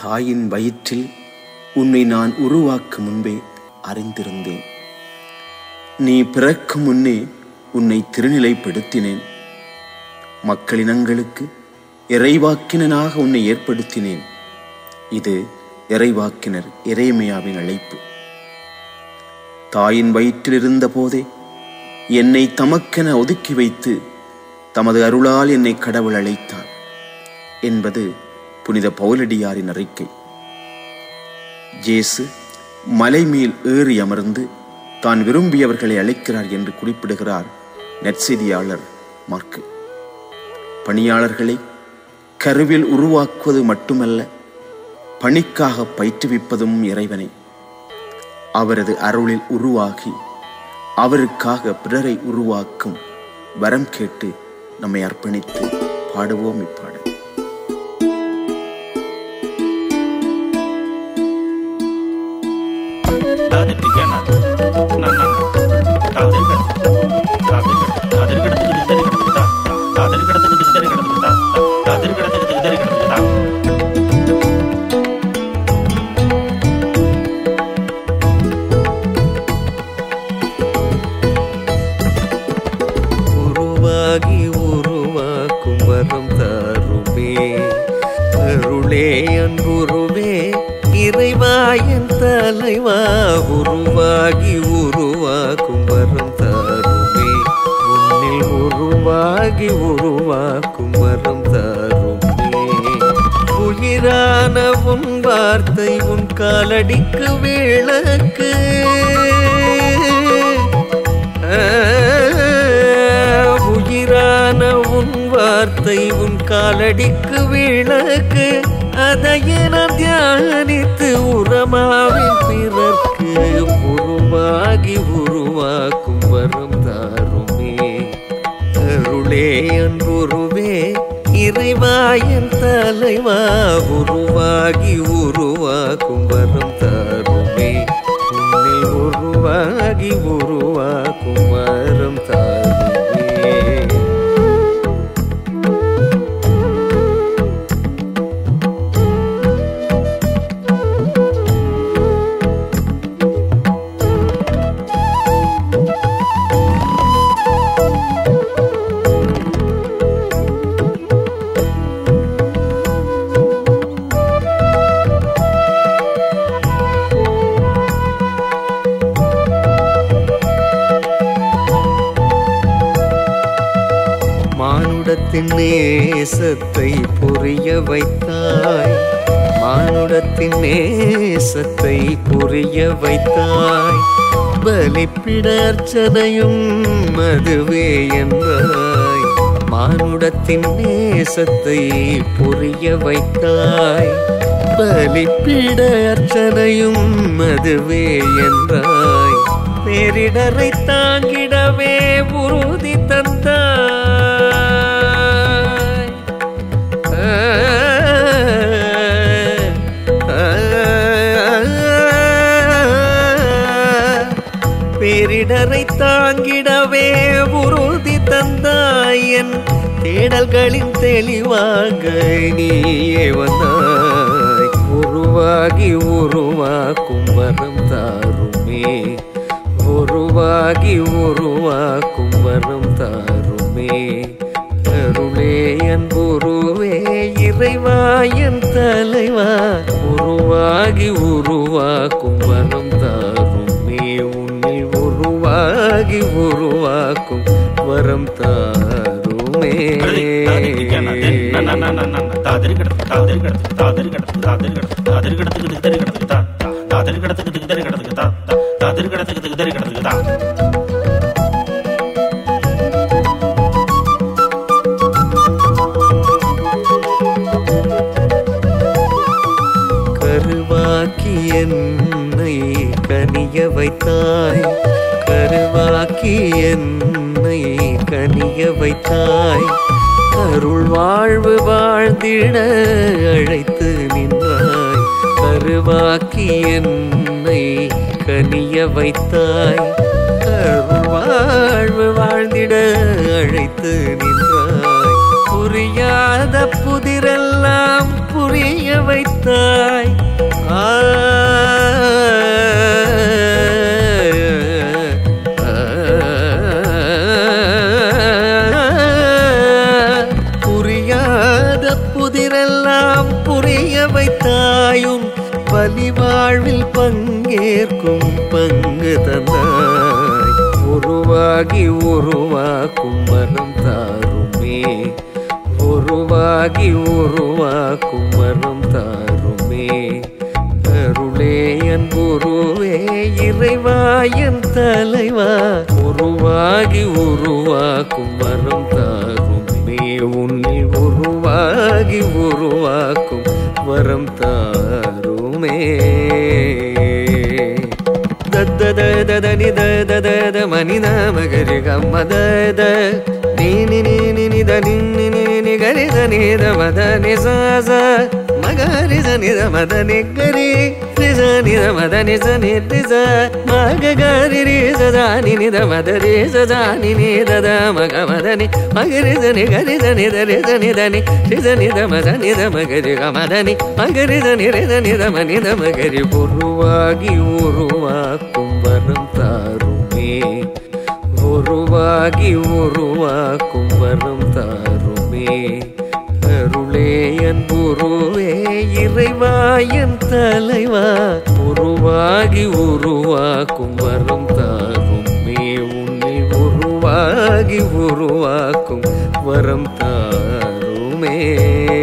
தாயின் வயிற்றில் உன்னை நான் உருவாக்கும் முன்பே அறிந்திருந்தேன். நீ பிறக்கும் முன்னே உன்னை திருநிலைப்படுத்தினேன். மக்களினங்களுக்கு இறைவாக்கினனாக உன்னை ஏற்படுத்தினேன். இது இறைவாக்கினர் எரேமியாவின் அழைப்பு. தாயின் வயிற்றில் இருந்த போதே என்னை தமக்கென ஒதுக்கி வைத்து தமது அருளால் என்னை கடவுள் அழைத்தார் என்பது புனித பவுலடியாரின் அறிக்கை. இயேசு மலை மேல் ஏறி அமர்ந்து தான் விரும்பியவர்களை அழைக்கிறார் என்று குறிப்பிடுகிறார் நற்செய்தியாளர் மாற்கு. பணியாளர்களை கருவில் உருவாக்குவது மட்டுமல்ல, பணிக்காக பயிற்றுவிப்பதும் இறைவனை. அவரது அருளில் உருவாகி அவருக்காக பிறரை உருவாக்கும் வரம் கேட்டு நம்மை அர்ப்பணித்து பாடுவோம் இப்பாடல். உருவாகி உருவாக்கும் வரம் தாருமே, அருளே அன்புருவே இறைவா என் தலைவா. உருவாகி உருவாக்கும் வரம் தாருமே, உன்னில் உருவாகி உருவாக்கும் வரம் தாருமே. உயிரான உன் வார்த்தை உன் காலடிக்கு விளக்கு, உயிரான உன் வார்த்தை உன் காலடிக்கு விளக்கு. அதையென தியானித்து உரமாவின் பிறர்க்கு உருவாகி உருவாக்கும் வரம் தாருமே. அருளே அன்புருவே இறைவா என் தலைவா. உருவாகி உருவாக்கும் வரம் தாருமே, உன்னில் உருவாகி உருவாக்கும் வரம் தாருமே. மானுடத்தின் நேசத்தை புரிய வைத்தாய், மானுடத்தின் நேசத்தை புரிய வைத்தாய். பலிப்பிட அர்ச்சனையும் அதுவே என்றாய். மானுடத்தின் நேசத்தை புரிய வைத்தாய். பலிப்பிட அர்ச்சனையும் அதுவே என்றாய். பேரிடரை தாங்கிடவே உறுதி தந்தாய். பேரிடரை தாங்கிடவே உறுதி தந்தாய். என் தேடல்களின் தெளிவாக நீயே வந்தாய். உருவாகி உருவாக்கும் வரம் தாருமே, உருவாகி உருவாக்கும் வரம் தாருமே. அருளே அன்புருவே இறைவா என் தலைவா. உருவாகி உருவாக்கும் வரம் தாருமே, உன்னில் உருவாகி உருவாக்கும் வரம் தாருமே. கருவாக்கி என்னை கனிய வைத்தாய், கருவாக்கி என்னை கனிய வைத்தாய். அருள் வாழ்வு வாழ்ந்திட அழைத்து நின்றாய். கருவாக்கி என்னை கனிய வைத்தாய். அருள் வாழ்வு வாழ்ந்திட அழைத்து நின்றாய். புரியாத புதிரெல்லாம் புரிய வைத்தாய். புரியாத புதிரெல்லாம் புரிய வைத்தாயும் பலி வாழ்வில் பங்கேற்கும் பங்கு தந்தாய். உருவாகி உருவாக்கும் வரம் தாருமே, உருவாகி உருவாக்கும் வரம் தாருமே. அருளே என் குருவே இறைவா என் தலைவா, உருவாகி உருவாக்கும் வரம் தாருமே. உன்னில் உருவாகி உருவாக்கும் வரம் தாருமே. தததததனி தததத மனித மகரி கம்மதத நீனி நீனி நித நின்னி நீனி கரித நித மத நிசாச மகரி நித மத நிகரி ரிச நித மத நிச நித மக கரி ரிச ஜானி நித மத ரிச ஜானி நித மக மதனி மகரி ஜனி கரி ஜனி ரிச நிதனி ரிச நித மத நித மகரி கமதனி மகரி ஜனி ரிச நித மனித மகரி. உருவாகி உருவாக்கும் வரம் தாருமே, உருவாகி உருவாக்கும் வரம் தாருமே. அருளே என் குருவே இறைவா என் தலைவா, உருவாகி உருவாக்கும் வரம் தாருமே. உன்னில் உருவாகி உருவாக்கும் வரம் தாருமே.